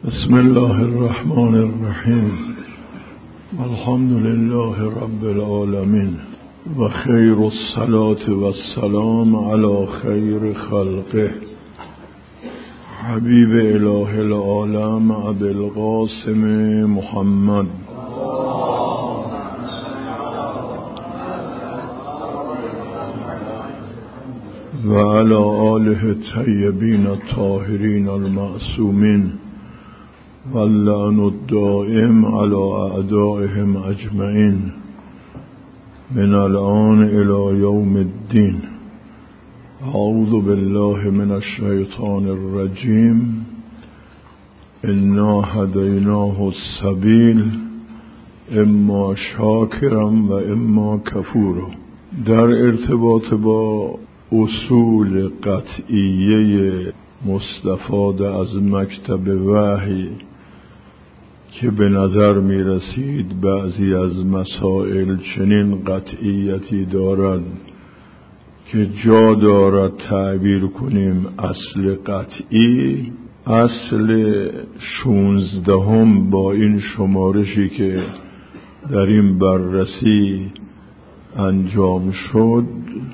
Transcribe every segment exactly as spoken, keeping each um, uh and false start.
بسم الله الرحمن الرحیم الحمد لله رب العالمین و خیر الصلاة و السلام علی خیر خلقه حبیب اله العالم ابی القاسم محمد و علی آله الطیبین الطاهرین المعصومین واللعن الدائم على اعدائهم اجمعین من الان الى یوم الدین. اعوذ بالله من الشیطان الرجیم. انا هدیناه السبیل اما شاکرا و اما کفورا. در ارتباط با اصول قطعیه مستفاد از مکتب وحی که به نظر می رسید بعضی از مسائل چنین قطعیتی دارد که جا دارد تعبیر کنیم اصل قطعی. اصل شونزدهم با این شمارشی که در این بررسی انجام شد،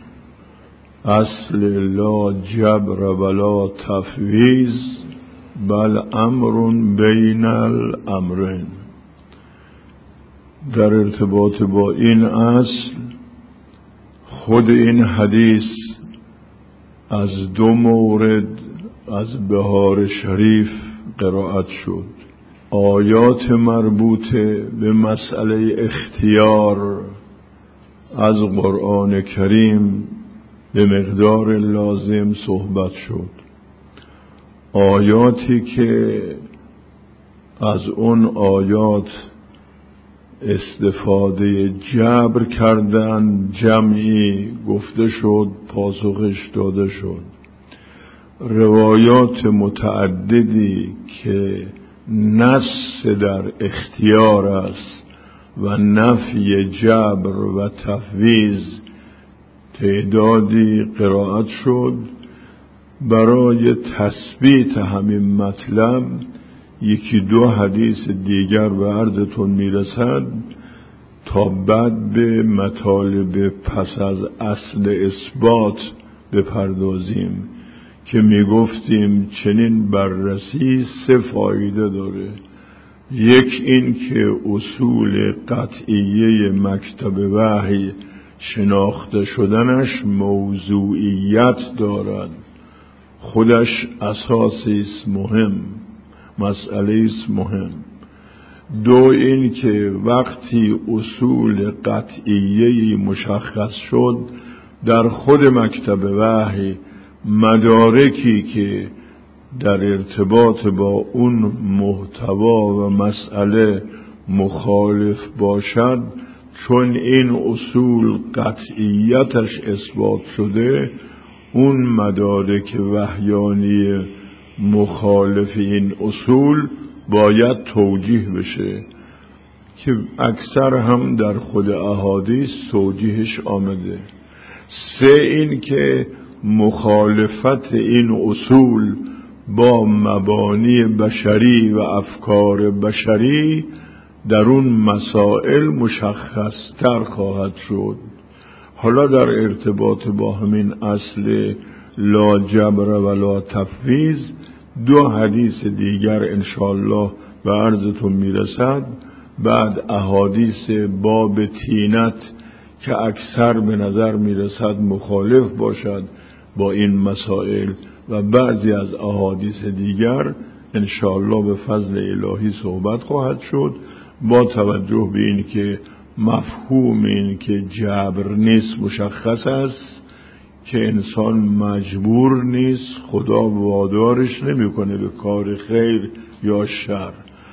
اصل لا جبر ولا تفویض بل امر بین الامرین. در ارتباط با این اصل خود این حدیث از دو مورد از بهار شریف قرائت شد. آیات مربوطه به مسئله اختیار از قرآن کریم به مقدار لازم صحبت شد. آیاتی که از اون آیات استفاده جبر کردن جمعی گفته شد، پاسخش داده شد. روایات متعددی که نص در اختیار است و نفی جبر و تفویض تعدادی قرائت شد. برای تثبیت همین مطلب یکی دو حدیث دیگر به عرضتون میرسد تا بعد به مطالب پس از اصل اثبات بپردازیم که میگفتیم چنین بررسی سه فایده داره. یک این که اصول قطعیه مکتب وحی شناخته شدنش موضوعیت دارد، خودش اساسی است مهم، مسئله است مهم. دو این که وقتی اصول قطعیه مشخص شد در خود مکتب وحی مدارکی که در ارتباط با اون محتوا و مسئله مخالف باشد، چون این اصول قطعیتش اثبات شده، اون مدارک وحیانی مخالف این اصول باید توجیه بشه که اکثر هم در خود احادیث توجیهش آمده. سه این که مخالفت این اصول با مبانی بشری و افکار بشری در اون مسائل مشخص تر خواهد شد. حالا در ارتباط با همین اصل لا جبر ولا تفویض دو حدیث دیگر انشاءالله به عرضتون میرسد. بعد احادیث باب تینت که اکثر به نظر میرسد مخالف باشد با این مسائل و بعضی از احادیث دیگر انشاءالله به فضل الهی صحبت خواهد شد، با توجه به این که مفهوم این که جبر نیست مشخص است که انسان مجبور نیست، خدا وادارش نمیکنه به کار خیر یا شر.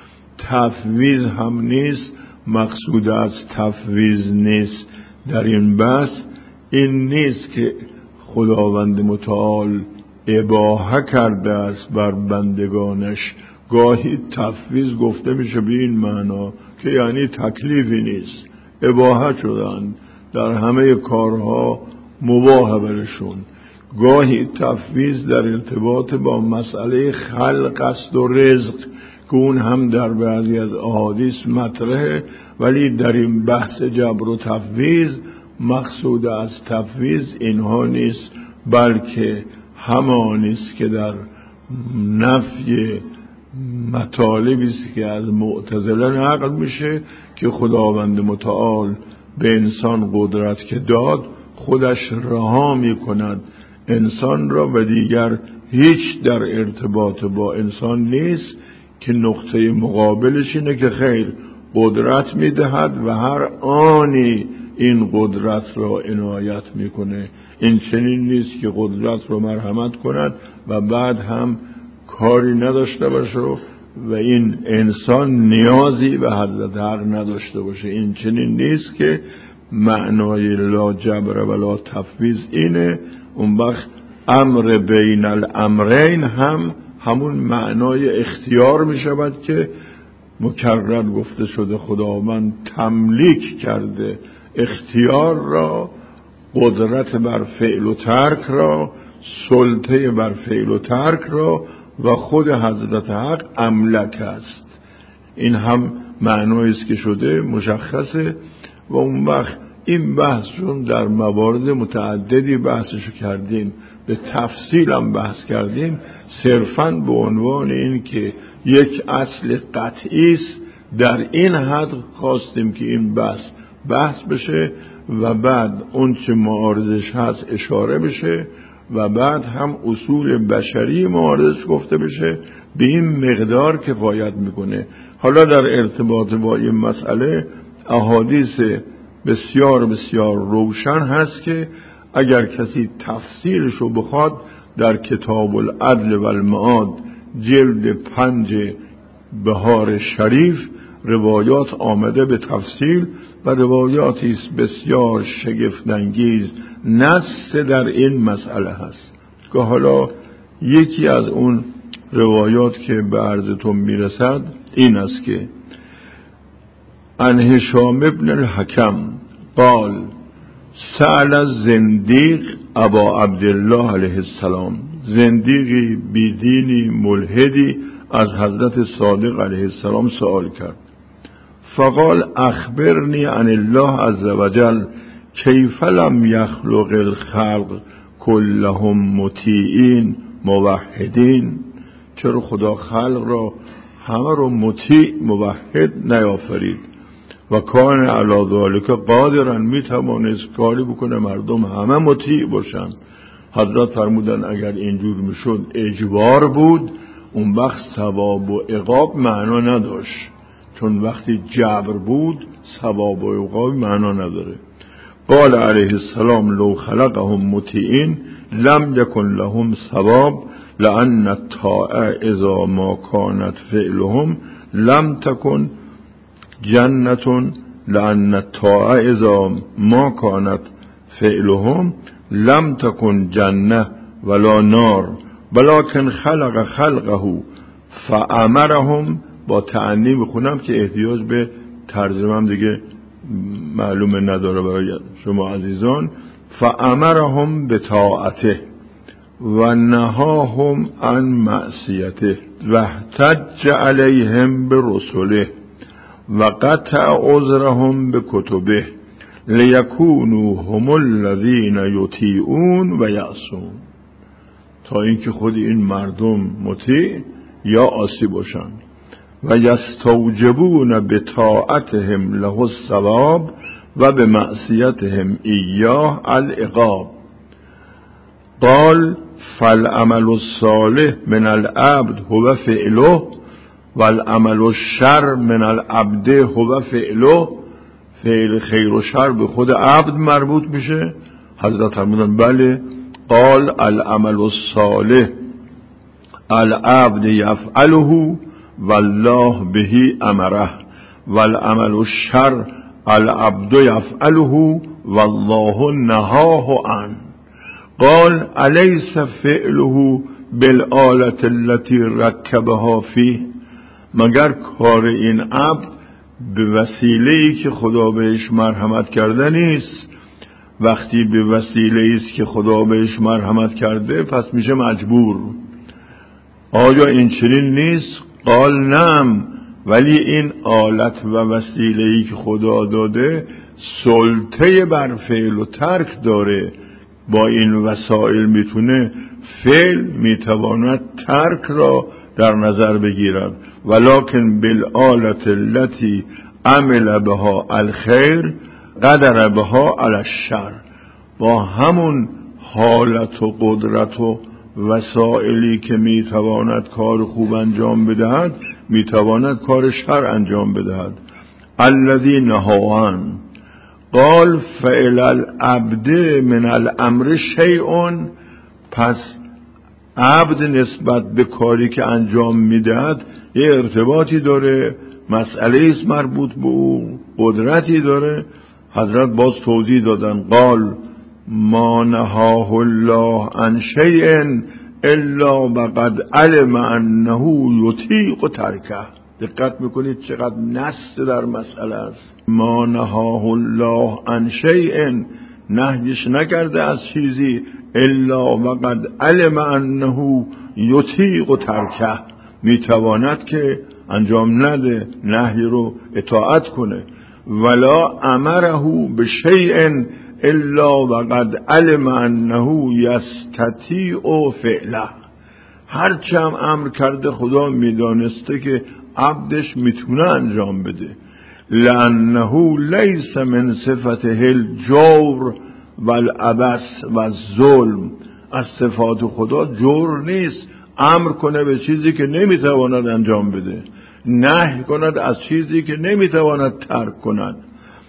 تفویض هم نیست، مقصود از تفویض نیست در این بحث این نیست که خداوند متعال اباحه کرده است بر بندگانش. گاهی تفویض گفته میشه به این معنا که یعنی تکلیفی نیست، اباحه شدن در همه کارها مباح برشون. گاهی تفویض در ارتباط با مسئله خلق است و رزق که اون هم در بعضی از احادیث مطرحه، ولی در این بحث جبر و تفویض مقصود از تفویض اینها نیست، بلکه همانی است که در نفی مطالبی است که از معتزله نقل میشه که خداوند متعال به انسان قدرت که داد خودش رها میکند انسان را و دیگر هیچ در ارتباط با انسان نیست، که نقطه مقابلش اینه که خیر قدرت میدهد و هر آنی این قدرت را عنایت میکنه. این چنین نیست که قدرت را مرحمت کند و بعد هم کاری نداشته باشه و این انسان نیازی به حضرت حق نداشته باشه. این چنین نیست که معنای لا جبر ولا تفویض اینه. اون وقت امر بین الامرین هم همون معنای اختیار می شود که مکرر گفته شده خداوند تملیک کرده اختیار را، قدرت بر فعل و ترک را، سلطه بر فعل و ترک را و خود حضرت حق املک است. این هم معنایی است که شده مشخصه. و اون وقت این بحث چون در موارد متعددی بحثشو کردیم، به تفصیل هم بحث کردیم، صرفاً به عنوان این که یک اصل قطعی است در این حد خواستیم که این بحث بحث بشه و بعد اون چه معارضش هست اشاره بشه و بعد هم اصول بشری معارضش گفته بشه. به این مقدار کفایت میکنه. حالا در ارتباط با این مسئله احادیث بسیار بسیار روشن هست که اگر کسی تفصیلش رو بخواد در کتاب العدل و المعاد جلد پنج بهار شریف روایات آمده به تفصیل و روایاتی است بسیار شگفت‌انگیز نص در این مسئله هست که حالا یکی از اون روایات که به عرضتون میرسد این است که عن هشام ابن الحکم قال سأل الزندیق ابا عبدالله علیه السلام، زندیقی بیدینی ملحدی از حضرت صادق علیه السلام سوال کرد. فقال اخبرنی عن الله عز وجل کیف لم یخلق الخلق کلهم مطیعین موحدین، چرا خدا خلق را همه رو مطیع موحد نیافرید و کان علی ذلک قادرا، میتوانست کاری بکنه مردم همه مطیع باشن. حضرت فرمودن اگر اینجور میشد اجبار بود، اون وقت ثواب و عقاب معنا نداشت، چون وقتی جبر بود ثواب و عقاب معنا نداره. قال علیه السلام لو خلقهم مطیعین لم یکن لهم ثواب لأن الطاعه اذا ما کانت فعلهم لم تکن جنة لأن الطاعه اذا ما کانت فعلهم لم تکن جنة ولا نار ولكن خلق خلقه فامرهم، با تعنی بخونم که احتیاج به ترجمه هم دیگه معلومه نداره برای شما عزیزان. فامرهم بطاعته و نهاهم عن معصیته و احتج علیهم برسله و قطع عذرهم بکتبه لیکونوا هم الذین یطیعون و یعصون، تا اینکه خود این مردم مطیع یا عاصی باشند. و یستوجبون بطاعتهم له الثواب و بمعصیتهم ایاه العقاب. قال فالعمل الصالح من العبد هو فعله والعمل الشر من العبد هو فعله. فعل خیر و شر به خود عبد مربوط میشه. حضرت فرمودن بله. قال العمل الصالح العبد یفعله والله به امره والعمل الشر العبد یفعله والله نهاه عنه. قال الیس فعله بالآلة التي رکبها فيه، مگر کار این عبد به وسیله‌ای که خدا بهش مرحمت کرده نیست؟ وقتی به وسیله‌ای است که خدا بهش مرحمت کرده پس میشه مجبور. آیا این چنین نیست؟ قال نعم، ولی این آلت و وسیله‌ای که خدا داده سلطه بر فعل و ترک داره. با این وسایل میتونه فعل، میتواند ترک را در نظر بگیرد. ولکن بالآلت التي عمل بها الخیر قدر بها علی الشر. با همون حالت و قدرت و وسائلی که میتواند کار خوب انجام بدهد، میتواند کار شر انجام بدهد. الذی نهاان قال فعل العبد من الامر شیء. پس عبد نسبت به کاری که انجام میدهد یه ارتباطی داره، مسئله است مربوط به او، قدرتی داره. حضرت باز توضیح دادن قال ما نهاه الله عن شیء الا وقد علم انه یطیق ترکه. دقت میکنید چقدر نص در مسئله است. ما نهاه الله عن شیء، نهیش نکرده از چیزی، الا وقد علم انه یطیق ترکه، میتواند که انجام نده، نهی رو اطاعت کنه. ولا امره بشیء الا وقد علم انه یستطیع فعله. هرچه هم امر کرده خدا میدانسته که عبدش میتونه انجام بده. لانه لیس من صفته الجور والعبث والظلم. از صفات خدا جور نیست، امر کنه به چیزی که نمیتواند انجام بده، نهی کند از چیزی که نمیتواند ترک کند.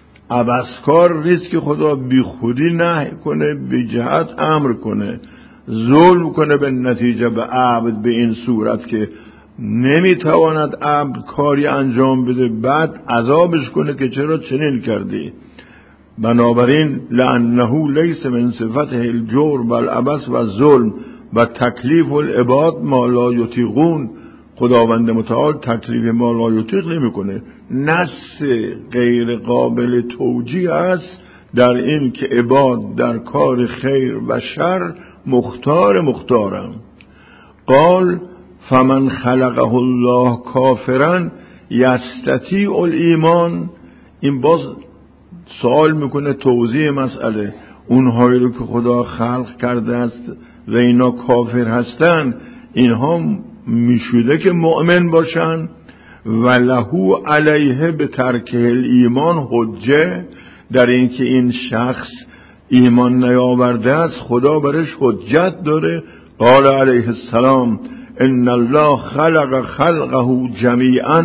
عبثکار نیست که خدا بی خودی نهی کنه، بی جهت امر کنه، ظلم کنه به نتیجه به عبد به این صورت که نمیتواند عبد کاری انجام بده، بعد عذابش کنه که چرا چنین کردی. بنابراین لانه لیس من صفته الجور والعبث والظلم و تکلیف العباد ما لا یطیقون. خداوند متعال تکلیف ما لا یطیق نمی کنه. نص غیر قابل توجیه است در این که عباد در کار خیر و شر مختار مختارم. قال فمن خلقه الله کافرا یستطیع الایمان. این باز سوال میکنه توضیح مسئله. اونهایی رو که خدا خلق کرده است و اینا کافر هستن، اینها میشوده که مؤمن باشن. و لهو علیه به ترک الایمان حجه، در اینکه این شخص ایمان نیاورده است خدا برش حجت داره. قال علیه السلام ان الله خلق خلقه جمیعا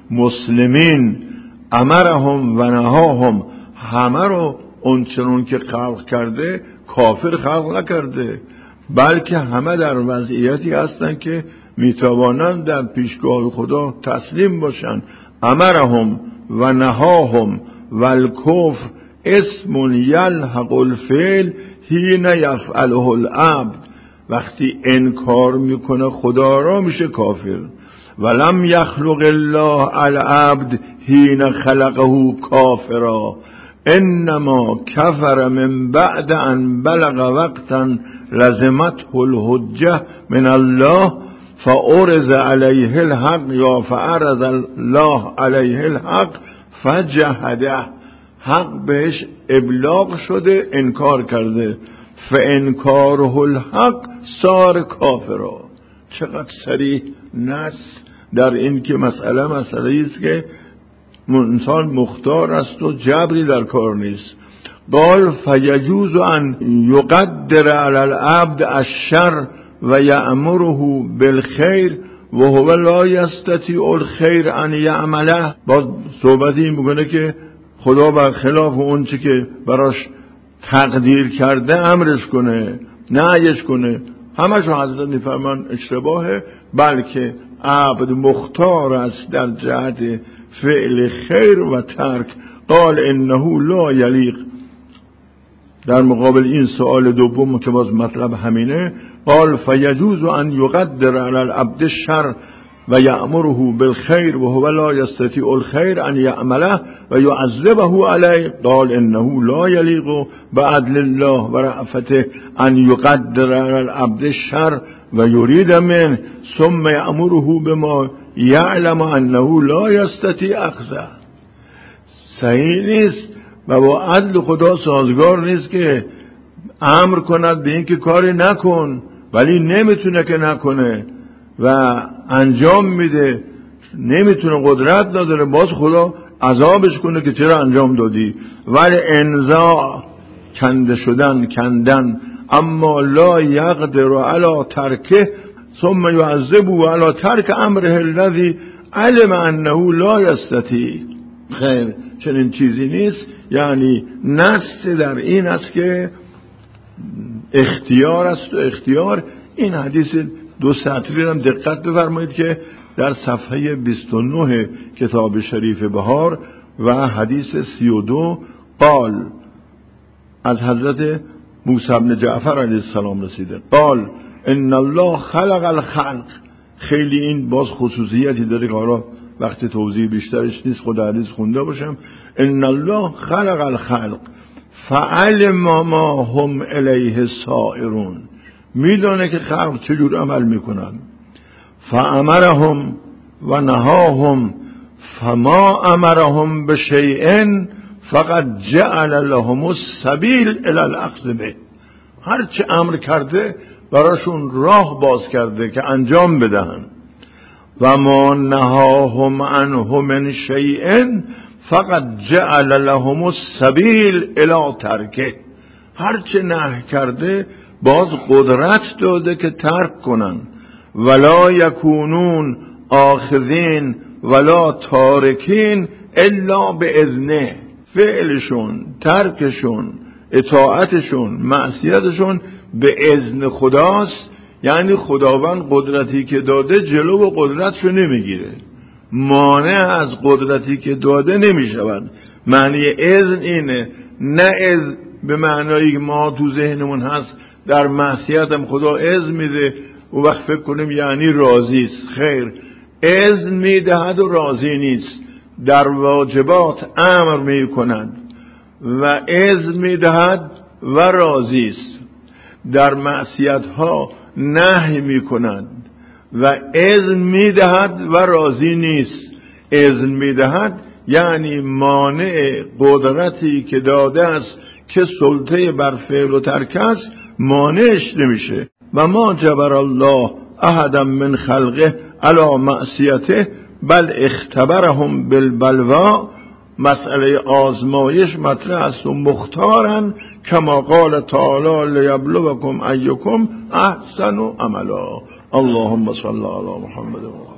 مسلمین امرهم و نهاهم. همه رو اونچنون که خلق کرده کافر خلق نکرده، بلکه همه در وضعیتی هستن که میتوانند در پیشگاه خدا تسلیم باشن. امرهم و نهاهم و الکفر اسم یلحق الفعل حین یفعله العبد. وقتی انکار میکنه خدا را میشه کافر. ولم یخلق الله العبد حین خلقه کافرا انما کفر من بعد ان بلغ وقتا لزمته الحجه من الله فعرض علیه الحق یا فعرض الله علیه الحق فجحده. حق بهش ابلاغ شده، انکار کرده. فانکاره الحق صار کافرا. چقدر صریح نص در این که مسئله مسئله است که انسان مختار است و جبری در کار نیست. قال فیجوز ان یقدر علی العبد الشر و یأمره بالخیر و هو لا یستطیع الخیر ان یعمله. باز صحبتی میکنه که خدا برخلاف اون چی که براش تقدیر کرده امرش کنه، نهیش کنه. همشو حضرت میفرمان اشتباهه، بلکه عبد مختار است در جهت فعل خیر و ترک. قال انه لا یلیق. در مقابل این سوال دوم که باز مطلب همینه، قال فیجوز ان یقدر علی العبد الشر و یأمره بالخیر و هو لا یستطیع الخیر ان یعمله و یعذبه علیه قال انه لا یلیق بعدل الله و رأفته ان یقدر علی العبد الشر و یرید منه ثم یأمره بما یعلم انه لا یستطیع اخذه. صحیح نیست و با عدل خدا سازگار نیست که امر کند به این که کاری نکن ولی نمیتونه که نکنه و انجام میده، نمیتونه، قدرت نداره، باز خدا عذابش کنه که چرا انجام دادی. ولی انزاع کنده شدن، کندن، اما لا یقدر علی ترکه ثم یعذبه علی ترک امره الذی علم انه لا یستطیع. خیر، چنین چیزی نیست. یعنی نص در این است که اختیار است و اختیار. این حدیث دو سطری هم دقت بفرمایید که در صفحه بیست و نه کتاب شریف بهار و حدیث سی و دو قال از حضرت موسی بن جعفر علیه السلام رسیده قال ان الله خلق الخلق. خیلی این باز خصوصیتی داره که حالا وقتی توضیح بیشترش نیست، خود حدیث خونده باشم. ان الله خلق الخلق فعلم ما هم الیه سائرون. میدونه که خلق چجور عمل میکنن. فامرهم و نهاهم فما امرهم بشیء فقط جعل لهم السبیل الی الاخذ به. هر چه امر کرده براشون راه باز کرده که انجام بدهن. و ما نهاهم عنه من شیء فقط جعل لهم السبیل الی ترکه. هر چه نهی کرده باز قدرت داده که ترک کنن. ولا یکونون آخذین ولا تارکین الا به اذنه. فعلشون، ترکشون، اطاعتشون، معصیتشون به اذن خداست. یعنی خداوند قدرتی که داده جلو و قدرتشو نمیگیره، مانع از قدرتی که داده نمیشود. معنی اذن اینه، نه اذن به معنایی که ما تو ذهنمون هست در معصیت هم خدا اذن میده و وقت فکر کنیم یعنی راضی است. خیر، اذن میدهد و راضی نیست. در واجبات امر میکند و اذن میدهد و راضی است. در معصیت ها نهی میکند و اذن میدهد و راضی نیست. اذن میدهد یعنی مانع قدرتی که داده است که سلطه بر فعل و ترک است مانعش نمیشه. و ما جبر الله احدا من خلقه علی معصیته بل اختبرهم بالبلوا. مسئله آزمایش مطرح است و مختارن کما قال تعالی لیبلوکم ایکم احسن عملا. اللهم صل علی محمد و